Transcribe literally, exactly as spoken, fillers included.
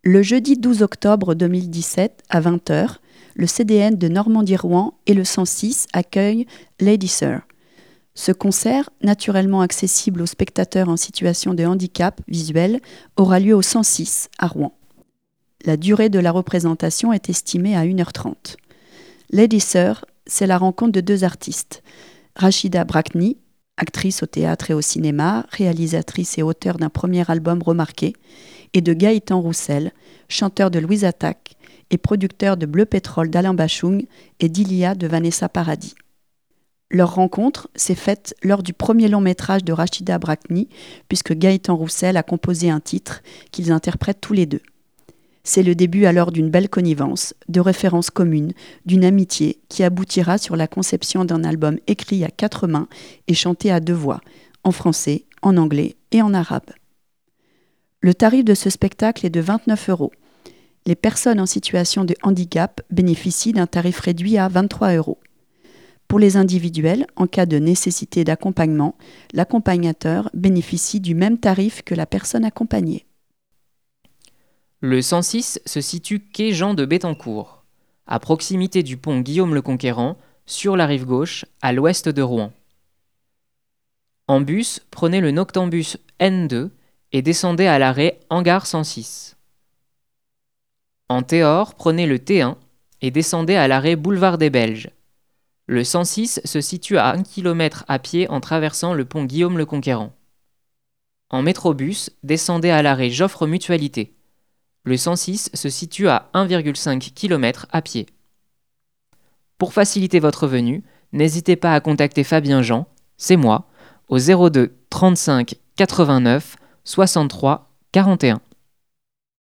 Le jeudi douze octobre deux mille dix-sept, à vingt heures, le C D N de Normandie-Rouen et le cent six accueillent Lady Sir. Ce concert, naturellement accessible aux spectateurs en situation de handicap visuel, aura lieu au cent six à Rouen. La durée de la représentation est estimée à une heure trente. Lady Sir, c'est la rencontre de deux artistes. Rachida Brakni, actrice au théâtre et au cinéma, réalisatrice et auteure d'un premier album remarqué, et de Gaëtan Roussel, chanteur de Louise Attaque et producteur de Bleu Pétrole d'Alain Bachung et d'Ilia de Vanessa Paradis. Leur rencontre s'est faite lors du premier long métrage de Rachida Brakni, puisque Gaëtan Roussel a composé un titre qu'ils interprètent tous les deux. C'est le début alors d'une belle connivence, de références communes, d'une amitié qui aboutira sur la conception d'un album écrit à quatre mains et chanté à deux voix, en français, en anglais et en arabe. Le tarif de ce spectacle est de vingt-neuf euros. Les personnes en situation de handicap bénéficient d'un tarif réduit à vingt-trois euros. Pour les individuels, en cas de nécessité d'accompagnement, l'accompagnateur bénéficie du même tarif que la personne accompagnée. Le cent six se situe quai Jean de Bettencourt, à proximité du pont Guillaume le Conquérant, sur la rive gauche, à l'ouest de Rouen. En bus, prenez le Noctambus N deux et descendez à l'arrêt Hangar cent six. En Théor, prenez le T un et descendez à l'arrêt Boulevard des Belges. Le cent six se situe à un kilomètre à pied en traversant le pont Guillaume le Conquérant. En métrobus, descendez à l'arrêt Joffre Mutualité. Le cent six se situe à un virgule cinq kilomètres à pied. Pour faciliter votre venue, n'hésitez pas à contacter Fabien Jean, c'est moi, au zéro deux trente-cinq quatre-vingt-neuf soixante-trois quarante et un.